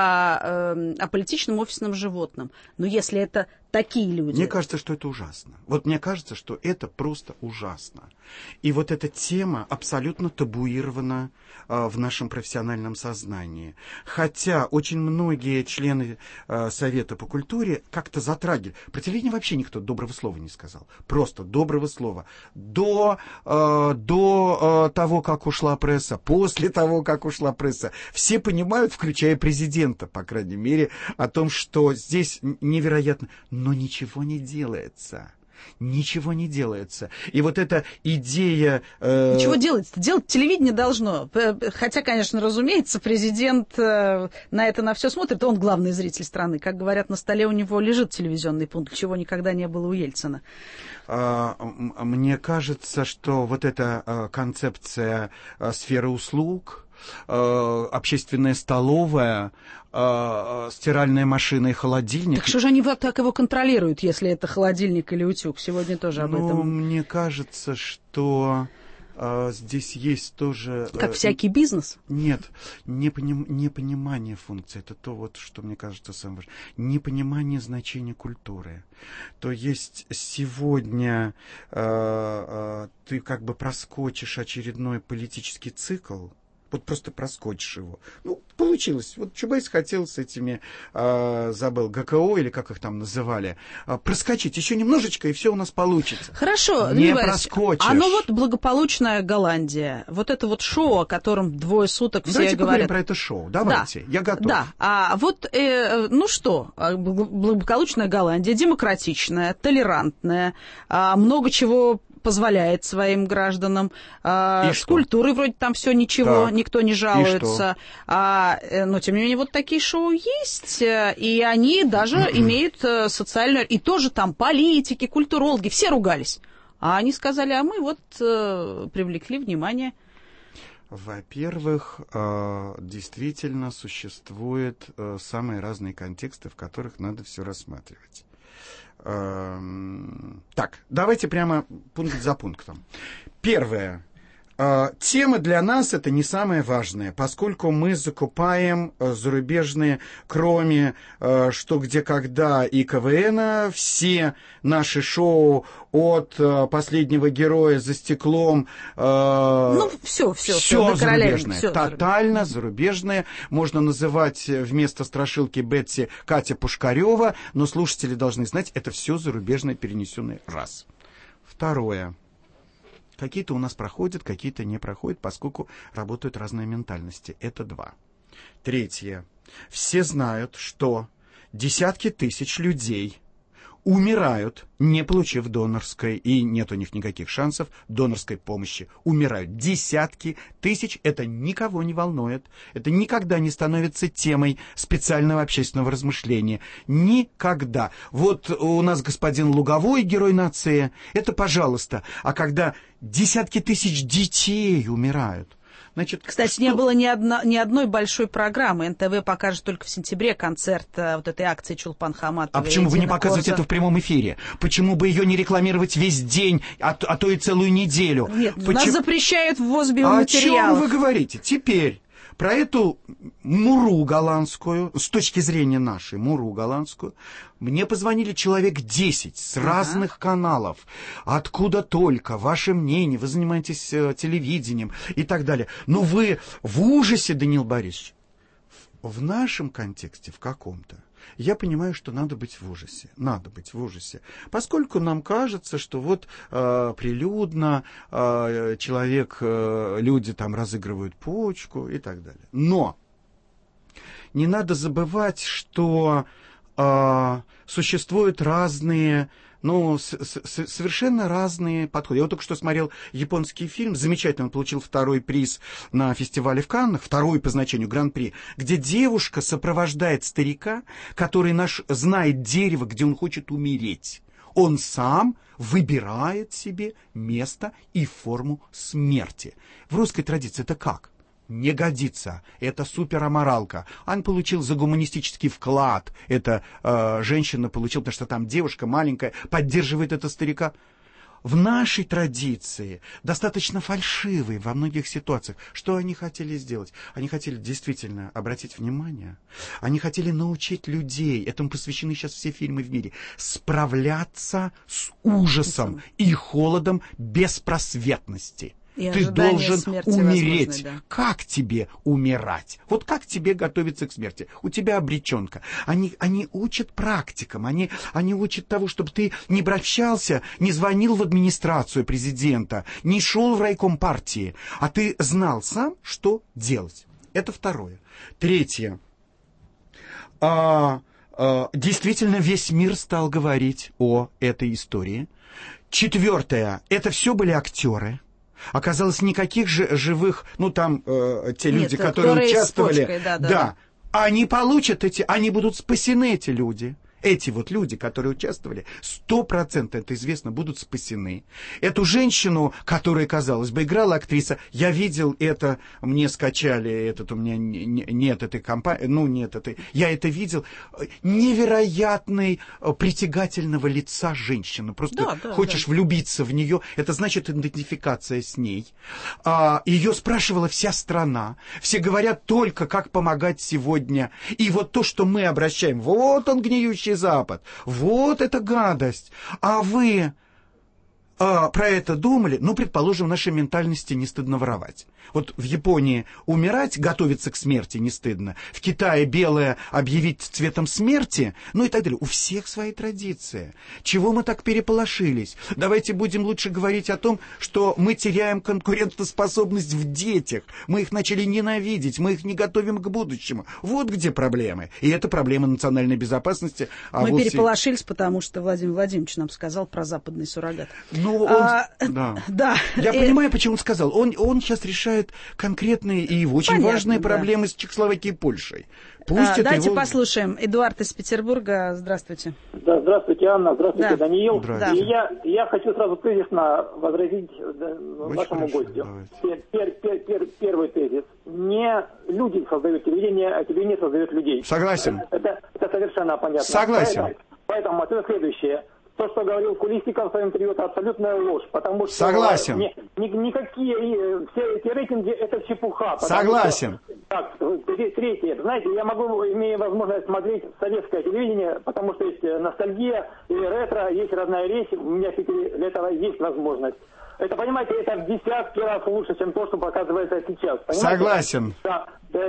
аполитичным офисным животным. Но если это такие люди... Мне кажется, что это ужасно. Вот мне кажется, что это просто ужасно. И вот эта тема абсолютно табуирована а, в нашем профессиональном сознании. Хотя очень многие члены а, Совета по культуре как-то затрагивали. Про телевидение вообще никто доброго слова не сказал. Просто доброго слова. До, а, до а, того, как ушла пресса, после того, как ушла пресса. Все понимают, включая президента, по крайней мере, о том, что здесь невероятно... Но ничего не делается. Ничего не делается. И вот эта идея... Э... Ничего делается? Делать телевидение должно. Хотя, конечно, разумеется, президент на это на все смотрит. Он главный зритель страны. Как говорят, на столе у него лежит телевизионный пункт, чего никогда не было у Ельцина. Мне кажется, что вот эта концепция сферы услуг, общественная столовая, стиральная машина и холодильник. Так что же они так его контролируют, если это холодильник или утюг? Сегодня тоже об ну, этом. Мне кажется, что а, здесь есть тоже... Как всякий бизнес? Нет, непоним, непонимание функции. Это то, вот, что мне кажется самым важным. Непонимание значения культуры. То есть сегодня а, а, ты как бы проскочишь очередной политический цикл, Вот просто проскочишь его. Ну, получилось. Вот Чубайс хотел с этими, э, забыл, ГКО, или как их там называли, э, проскочить еще немножечко, и все у нас получится. Хорошо, не Львов, проскочишь. А ну вот благополучная Голландия. Вот это вот шоу, о котором двое суток все Давайте говорят. поговорим про это шоу. Давайте, да. я готов. Да, а вот, э, ну что, благополучная Голландия, демократичная, толерантная, э, много чего позволяет своим гражданам. А, с культурой вроде там все ничего, так. никто не жалуется. А, но, тем не менее, вот такие шоу есть, и они даже имеют социальную... И тоже там политики, культурологи, все ругались. А они сказали, а мы вот привлекли внимание. Во-первых, действительно существуют самые разные контексты, в которых надо все рассматривать. Так, давайте прямо пункт за пунктом. Первое. Тема для нас это не самое важное, поскольку мы закупаем зарубежные, кроме «Что, где, когда» и КВН, все наши шоу от «Последнего героя», «За стеклом». Ну, все, все, все зарубежное, все тотально зарубежное. Можно называть вместо страшилки Бетси Катя Пушкарева, но слушатели должны знать, это все зарубежное, перенесенное раз. Второе. Какие-то у нас проходят, какие-то не проходят, поскольку работают разные ментальности. Это два. Третье. Все знают, что десятки тысяч людей умирают, не получив донорской, и нет у них никаких шансов донорской помощи. Умирают десятки тысяч, это никого не волнует, это никогда не становится темой специального общественного размышления. Никогда. Вот у нас господин Луговой, герой нации, это пожалуйста. А когда десятки тысяч детей умирают, значит, кстати, что... не было ни, одно, ни одной большой программы. эн тэ вэ покажет только в сентябре концерт вот этой акции Чулпан Хаматовой. А почему вы не показываете это в прямом эфире? Почему бы ее не рекламировать весь день, а, а то и целую неделю? Нет, почему... нас запрещают ввоз биоматериалов. О чем вы говорите? Теперь про эту муру голландскую, с точки зрения нашей муру голландскую, мне позвонили человек десять с ага. разных каналов. Откуда только, ваше мнение, вы занимаетесь э, телевидением и так далее. Но вы в ужасе, Даниил Борисович. В нашем контексте, в каком-то, я понимаю, что надо быть в ужасе. Надо быть в ужасе. Поскольку нам кажется, что вот э, прилюдно э, человек, э, люди там разыгрывают почку и так далее. Но не надо забывать, что э, существуют разные... Ну, с- с- совершенно разные подходы. Я вот только что смотрел японский фильм, замечательно, он получил второй приз на фестивале в Каннах, второй по значению гран-при, где девушка сопровождает старика, который наш, знает дерево, где он хочет умереть. Он сам выбирает себе место и форму смерти. В русской традиции это как? Не годится. Это супераморалка. Он получил за гуманистический вклад. Эта э, женщина получила, потому что там девушка маленькая поддерживает этого старика. В нашей традиции, достаточно фальшивой во многих ситуациях, что они хотели сделать? Они хотели действительно обратить внимание. Они хотели научить людей, этому посвящены сейчас все фильмы в мире, справляться с ужасом и холодом беспросветности. И ты должен умереть. Да. Как тебе умирать? Вот как тебе готовиться к смерти? У тебя обреченка. Они, они учат практикам, они, они учат того, чтобы ты не обращался, не звонил в администрацию президента, не шел в райком партии, а ты знал сам, что делать. Это второе. Третье. А, а, действительно, весь мир стал говорить о этой истории. Четвертое. Это все были актеры. Оказалось, никаких же живых, ну там э, те люди, Нет, которые, которые участвовали, почкой, да, да, да, они получат эти, они будут спасены, эти люди. Эти вот люди, которые участвовали, сто процентов, это известно, будут спасены. Эту женщину, которая, казалось бы, играла актриса, я видел это, мне скачали этот, у меня не, не, нет этой компании, ну нет этой, я это видел, невероятной, притягательного лица женщины. Просто да, да, хочешь да. влюбиться в нее, это значит идентификация с ней. А, ее спрашивала вся страна, все говорят только, как помогать сегодня. И вот то, что мы обращаем, вот он гниющий Запад. Вот эта гадость. А вы э, про это думали, ну, предположим, в нашей ментальности не стыдно воровать. Вот в Японии умирать, готовиться к смерти не стыдно. В Китае белое объявить цветом смерти, ну и так далее. У всех свои традиции. Чего мы так переполошились? Давайте будем лучше говорить о том, что мы теряем конкурентоспособность в детях. Мы их начали ненавидеть, мы их не готовим к будущему. Вот где проблемы. И это проблема национальной безопасности. А мы вовсе... переполошились, потому что Владимир Владимирович нам сказал про западный суррогат. Ну, он... а, да. да. Я и... понимаю, почему он сказал. Он, он сейчас решает конкретные и очень Понятно, важные да. проблемы с Чехословакией и Польшей. Пусть а, это давайте его... послушаем. Эдуард из Петербурга. Здравствуйте. Да, здравствуйте, Анна. Здравствуйте, да. Даниил. Здравствуйте. И я, я хочу сразу тезисно возразить Очень вашему хорошо, гостю. Пер, пер, пер, пер, первый тезис. Не люди создают телевидение, а телевидение создает людей. Согласен. Это, это совершенно понятно. Согласен. Поэтому, поэтому ответ следующее. То, что говорил Кулисников в своем интервью, это абсолютная ложь. Потому что Согласен. Ни, ни, никакие все эти рейтинги это чепуха. Согласен. Что, так, третье. Знаете, я могу, имея возможность смотреть советское телевидение, потому что есть ностальгия, и ретро, есть родная речь, у меня в Питере для этого есть возможность. Это, понимаете, это в десятки раз лучше, чем то, что показывается сейчас. Понимаете? Согласен. Да.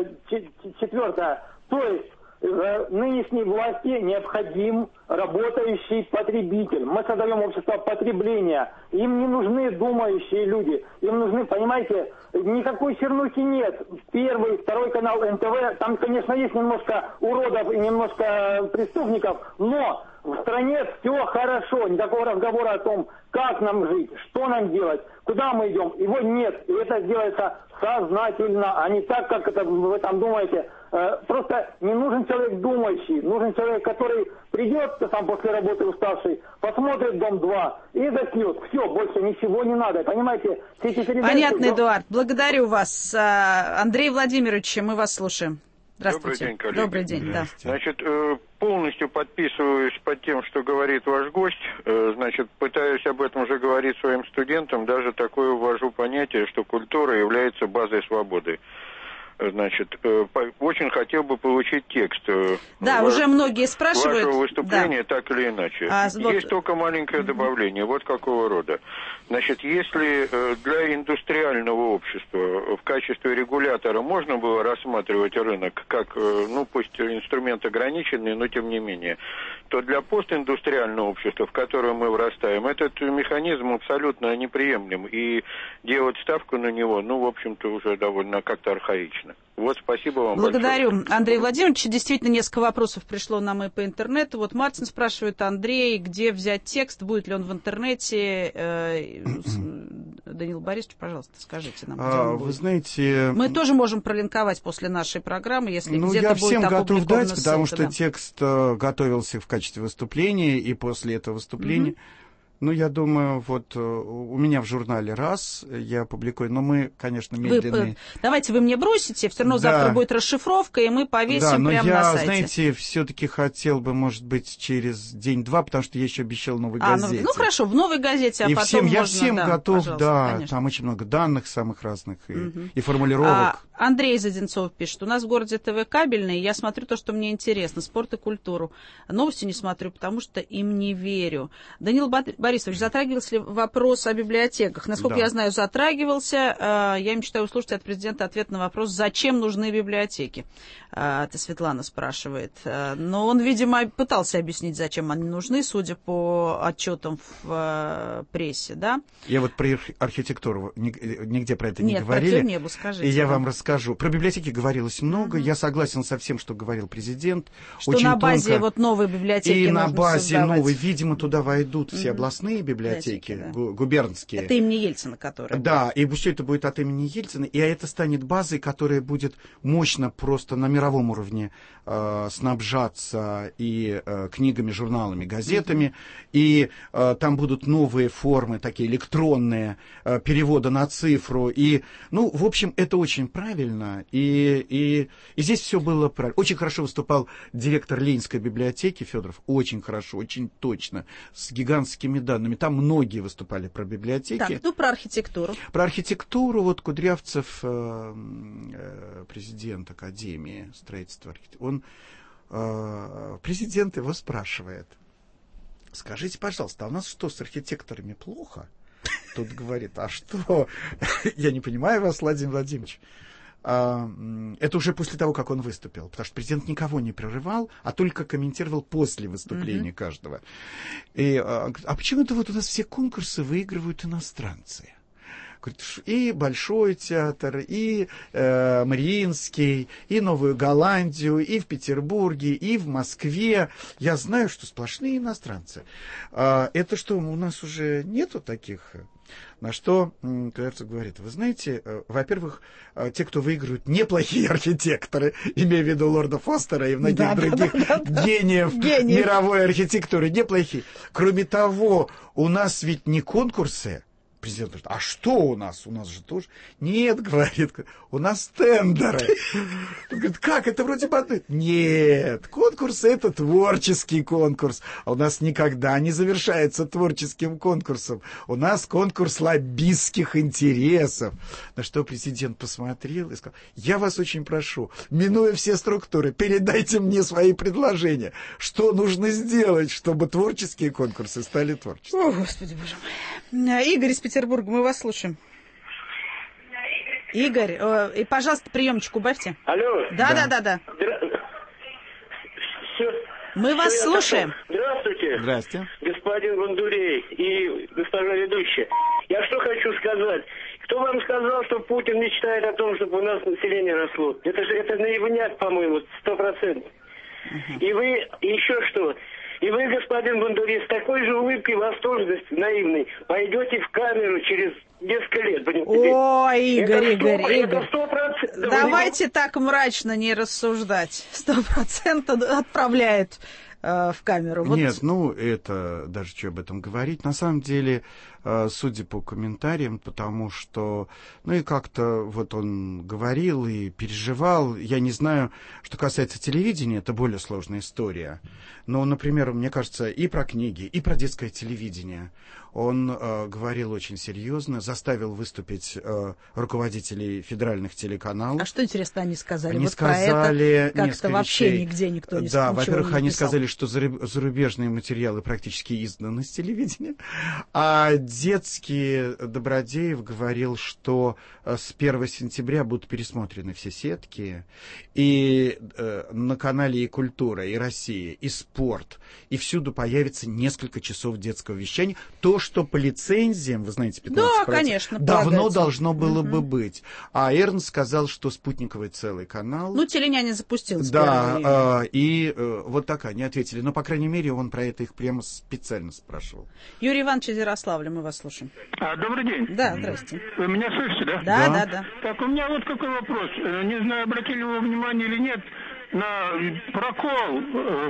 Четвертое. То есть нынешней власти необходим работающий потребитель. Мы создаем общество потребления. Им не нужны думающие люди. Им нужны, понимаете, никакой чернухи нет. Первый, второй канал эн тэ вэ, там, конечно, есть немножко уродов и немножко преступников, но в стране все хорошо. Никакого разговора о том, как нам жить, что нам делать, куда мы идем. Его нет. И это делается сознательно, а не так, как это вы там думаете. Просто не нужен человек думающий, нужен человек, который придет сам после работы уставший, посмотрит «Дом-два» и заснет. Все, больше ничего не надо. Понимаете, все эти передачи... Понятно, Эдуард. Благодарю вас. Андрей Владимирович, мы вас слушаем. Здравствуйте. Добрый день, коллеги. Добрый день, да. Значит, полностью подписываюсь под тем, что говорит ваш гость. Значит, пытаюсь об этом же говорить своим студентам. Даже такое ввожу понятие, что культура является базой свободы. Значит, очень хотел бы получить текст. Да, ваш, уже многие спрашивают. Вашего выступления, да. Так или иначе. А, Есть вот... только маленькое добавление. Вот какого рода. Значит, если для индустриального общества в качестве регулятора можно было рассматривать рынок как, ну, пусть инструмент ограниченный, но тем не менее, то для постиндустриального общества, в которое мы врастаем, этот механизм абсолютно неприемлем. И делать ставку на него, ну, в общем-то, уже довольно как-то архаично. Вот, спасибо вам Благодарю, большое. Андрей Владимирович. Действительно, несколько вопросов пришло нам и по интернету. Вот Мартин спрашивает: Андрей, где взять текст, будет ли он в интернете? Даниил Борисович, пожалуйста, скажите нам. А, вы знаете... Мы тоже можем пролинковать после нашей программы, если ну, где-то будет я всем готов дать, ссылка, потому что да. текст э, готовился в качестве выступления, и после этого выступления... Mm-hmm. Ну, я думаю, вот у меня в журнале раз я публикую, но мы, конечно, медленные. Вы, давайте вы мне бросите, все равно да. завтра будет расшифровка, и мы повесим да, но прямо я, на сайте. знаете, все-таки хотел бы, может быть, через день-два, потому что я еще обещал в «Новой а, газете». Ну, ну, хорошо, в «Новой газете», а и потом всем, можно... Я всем да, готов, да, конечно. Там очень много данных самых разных и, угу. и формулировок. А, Андрей Заденцов пишет: у нас в городе ТВ кабельный, я смотрю то, что мне интересно, спорт и культуру. Новости не смотрю, потому что им не верю. Даниил Борисович, затрагивался ли вопрос о библиотеках? Насколько да. я знаю, затрагивался. Я мечтаю услышать от президента ответ на вопрос, зачем нужны библиотеки. Это Светлана спрашивает. Но он, видимо, пытался объяснить, зачем они нужны, судя по отчетам в прессе, да? Я вот про архитектуру нигде про это не Нет, говорили. Нет, про небо скажите. И я да. вам расскажу. Про библиотеки говорилось много. Uh-huh. Я согласен со всем, что говорил президент. Что очень на базе тонко. Вот новой библиотеки и нужно на базе создавать. Новой, видимо, туда войдут все uh-huh. областные библиотеки, да. губернские. Это имени Ельцина, которые. Да, и все это будет от имени Ельцина. И это станет базой, которая будет мощно просто на мировом уровне э, снабжаться и э, книгами, журналами, газетами. Uh-huh. И э, там будут новые формы, такие электронные, э, перевода на цифру. И, ну, в общем, это очень правильно. И, и, и здесь все было правильно. Очень хорошо выступал директор Ленинской библиотеки Федоров. Очень хорошо, очень точно. С гигантскими данными. Там многие выступали про библиотеки. Так, ну, про архитектуру. Про архитектуру. Вот Кудрявцев, э, э, президент Академии строительства архитектуры, он, э, президент его спрашивает: скажите, пожалуйста, а у нас что, с архитекторами плохо? тут говорит, а что? Я не понимаю вас, Владимир Владимирович. А, это уже после того, как он выступил, потому что президент никого не прерывал, а только комментировал после выступления mm-hmm. каждого. И, а, а почему-то вот у нас все конкурсы выигрывают иностранцы. И Большой театр, и э, Мариинский, и Новую Голландию, и в Петербурге, и в Москве. Я знаю, что сплошные иностранцы. А, это что, у нас уже нету таких? На что Каверцев говорит, вы знаете, э, во-первых, э, те, кто выигрывают, неплохие архитекторы, имея в виду лорда Фостера и многих да, других да, да, да, гениев, гениев мировой архитектуры, неплохие. Кроме того, у нас ведь не конкурсы. Президент говорит, а что у нас? У нас же тоже... Нет, говорит, у нас тендеры. Он говорит, как? Это вроде бы... Нет, конкурс — это творческий конкурс. А у нас никогда не завершается творческим конкурсом. У нас конкурс лоббистских интересов. На что президент посмотрел и сказал, я вас очень прошу, минуя все структуры, передайте мне свои предложения. Что нужно сделать, чтобы творческие конкурсы стали творческими? О, Господи, боже мой. Игорь из Петербурга, мы вас слушаем. Игорь, э, и, пожалуйста, приемчик убавьте. Алло. Да, да, да, да. Здра... Все, мы вас все слушаем. Здравствуйте. Здравствуйте. Господин Бандурей и госпожа ведущая. Я что хочу сказать. Кто вам сказал, что Путин мечтает о том, чтобы у нас население росло? Это же это наивняк, по-моему, сто процентов. Uh-huh. И вы, еще что... И вы, господин Бандурей, с такой же улыбкой восторженности наивной пойдете в камеру через несколько лет. Ой, Игорь, это Игорь, Игорь. Это сто процентов. Давайте так мрачно не рассуждать. Сто процентов отправляют э, в камеру. Вот. Нет, ну, это даже что об этом говорить. На самом деле, э, судя по комментариям, потому что, ну и как-то вот он говорил и переживал. Я не знаю, что касается телевидения, это более сложная история. Но, например, мне кажется, и про книги, и про детское телевидение он э, говорил очень серьезно, заставил выступить э, руководителей федеральных телеканалов. А что, интересно, они сказали? Они вот сказали про это как-то вообще вещей. Нигде никто не сказал. Да, во-первых, они сказали, что зарубежные материалы практически изгнаны с телевидения. А детский Добродеев говорил, что с первого сентября будут пересмотрены все сетки. И э, на канале и «Культура», и «Россия», и «Спорт», и всюду появится несколько часов детского вещания. То, что по лицензиям, вы знаете, пятнадцать процентов, да, конечно, давно полагается. Должно было угу. бы быть. А Эрнст сказал, что спутниковый целый канал. Ну, теленяне запустил. Да, э, и э, вот так они ответили. Но, по крайней мере, он про это их прямо специально спрашивал. Юрий Иванович из Ярославля, мы вас слушаем. А, добрый день. Да, здрасте. Вы меня слышите, да? Да, да, да. да. Так, у меня вот какой вопрос. Не знаю, обратили вы внимание или нет, на прокол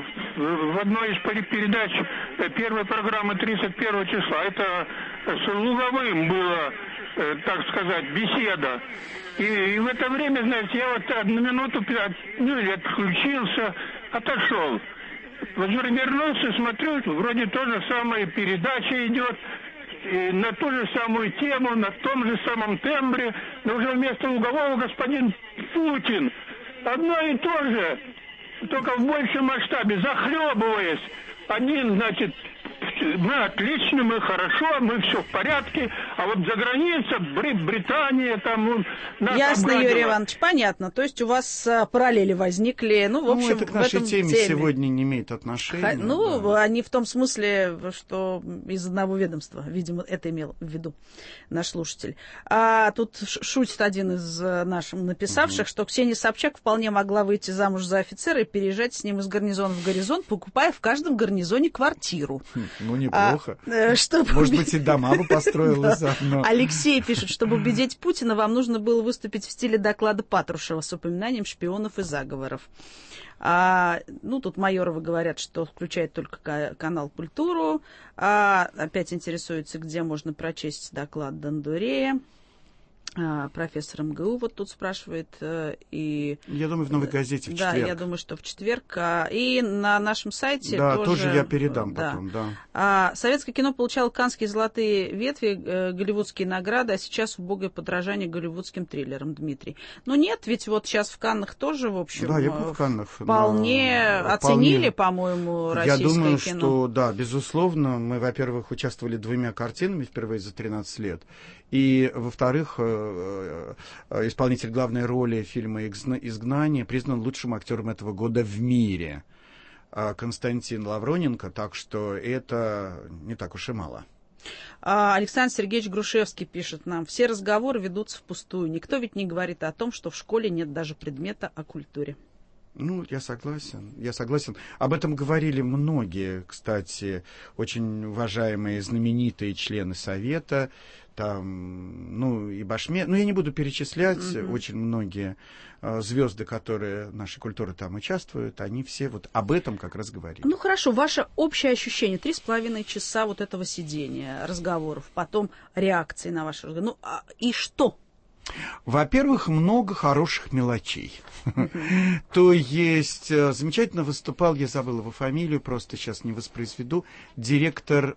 в одной из передач первой программы тридцать первого числа. Это с Луговым была, так сказать, беседа. И, и в это время, знаете, я вот одну минуту ну, отключился, отошел. Вот вернулся, смотрю, вроде то же самое передача идет, и на ту же самую тему, на том же самом тембре, но уже вместо Лугового господин Путин. Одно и то же, только в большем масштабе, захлебываясь. Они, значит, мы отлично, мы хорошо, мы все в порядке, а вот за границей, Британия, там... Ясно, обрадовала. Юрий Иванович, понятно. То есть у вас а, параллели возникли, ну, в общем, ну, это к нашей в этом теме, теме сегодня не имеет отношения. Ха, ну, да. Они в том смысле, что из одного ведомства, видимо, это имел в виду наш слушатель. А тут шутит один из наших написавших, угу. что Ксения Собчак вполне могла выйти замуж за офицера и переезжать с ним из гарнизона в гарнизон, покупая в каждом гарнизоне квартиру. Ну, неплохо. А, чтобы... Может быть, и дома бы построила заодно. Алексей пишет, чтобы убедить Путина, вам нужно было выступить в стиле доклада Патрушева с упоминанием шпионов и заговоров. А, ну, тут Майоровы говорят, что включает только канал «Культуру». А, опять интересуется, где можно прочесть доклад Дондурея. профессор МГУ вот тут спрашивает. И... Я думаю, в «Новой газете» в да, четверг. Да, я думаю, что в четверг. И на нашем сайте да, тоже... тоже я передам да. потом, да. А, советское кино получало каннские золотые ветви, э, голливудские награды, а сейчас убогое подражание голливудским триллерам, Дмитрий. Ну нет, ведь вот сейчас в Каннах тоже, в общем, да, я был в Каннах, вполне на... оценили, вполне... по-моему, российское кино. Я думаю, кино. что, да, безусловно, мы, во-первых, участвовали двумя картинами впервые за тринадцать лет, и, во-вторых, исполнитель главной роли фильма «Изгнание» признан лучшим актером этого года в мире, Константин Лавроненко, так что это не так уж и мало. Александр Сергеевич Грушевский пишет нам: все разговоры ведутся впустую. Никто ведь не говорит о том, что в школе нет даже предмета о культуре. Ну, я согласен, я согласен. Об этом говорили многие, кстати, очень уважаемые, знаменитые члены Совета, там, ну, и Башме, ну, я не буду перечислять, mm-hmm. очень многие э, звезды, которые нашей культуры там участвуют, они все вот об этом как раз говорили. Ну, хорошо, ваше общее ощущение, три с половиной часа вот этого сидения, разговоров, потом реакции на ваши разговоры, ну, а, и что? Во-первых, много хороших мелочей. То есть, замечательно выступал, я забыл его фамилию, просто сейчас не воспроизведу, директор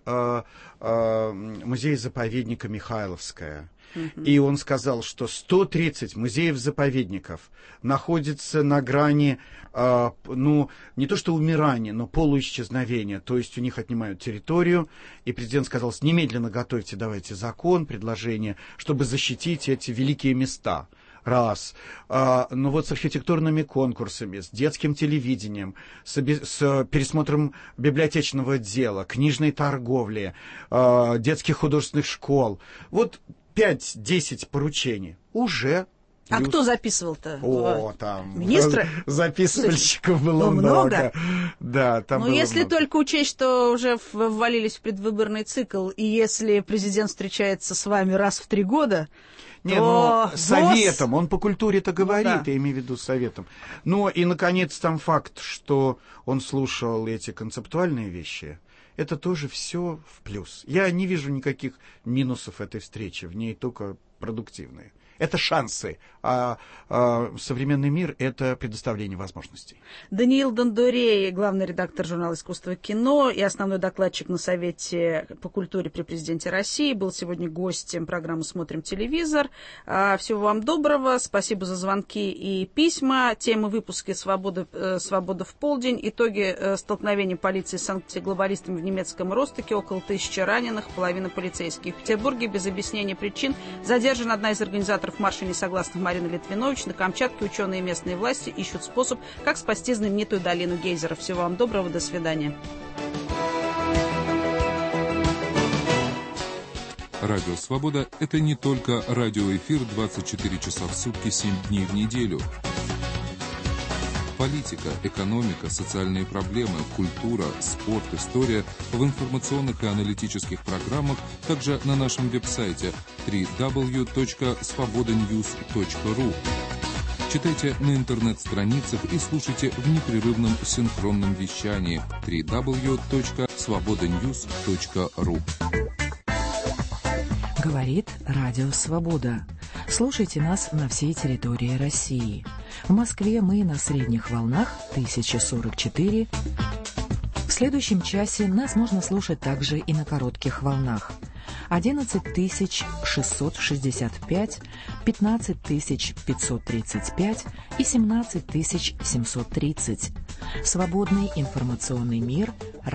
музея-заповедника Михайловская. И он сказал, что сто тридцать музеев-заповедников находятся на грани, э, ну, не то что умирания, но полуисчезновения. То есть у них отнимают территорию. И президент сказал: немедленно готовьте, давайте закон, предложение, чтобы защитить эти великие места. Раз. А, ну вот с архитектурными конкурсами, с детским телевидением, с, с пересмотром библиотечного дела, книжной торговли, а, детских художественных школ. Вот пять-десять поручений уже. А плюс... кто записывал-то? О, там... Министры? Записывальщиков было ну, много. много. Да, там ну, было если много. только учесть, что уже ввалились в предвыборный цикл, и если президент встречается с вами раз в три года... Не, то... ну, советом, он по культуре-то говорит, ну, да. я имею в виду советом. Ну, и, наконец, там факт, что он слушал эти концептуальные вещи, это тоже все в плюс. Я не вижу никаких минусов этой встречи, в ней только продуктивные. Это шансы, а, а современный мир – это предоставление возможностей. Даниил Дондурей, главный редактор журнала «Искусство и кино» и основной докладчик на Совете по культуре при президенте России, был сегодня гостем программы «Смотрим телевизор». Всего вам доброго, спасибо за звонки и письма. Темы выпуска «Свобода, свобода в полдень», итоги столкновения полиции с антиглобалистами в немецком Ростоке, около тысячи раненых, половина полицейских. В Петербурге без объяснения причин задержана одна из организаторов марша несогласных Марина Литвинович. На Камчатке ученые и местные власти ищут способ, как спасти знаменитую долину гейзеров. Всего вам доброго, до свидания. Радио «Свобода» — это не только радиоэфир двадцать четыре часа в сутки, семь дней в неделю. Политика, экономика, социальные проблемы, культура, спорт, история в информационных и аналитических программах, также на нашем веб-сайте дабл ю дабл ю дабл ю точка свобода ньюс точка ру. Читайте на интернет-страницах и слушайте в непрерывном синхронном вещании дабл ю дабл ю дабл ю точка свобода ньюс точка ру. Говорит Радио Свобода. Слушайте нас на всей территории России. В Москве мы на средних волнах тысяча сорок четыре. В следующем часе нас можно слушать также и на коротких волнах. одиннадцать тысяч шестьсот шестьдесят пять, пятнадцать тысяч пятьсот тридцать пять и семнадцать тысяч семьсот тридцать. Свободный информационный мир.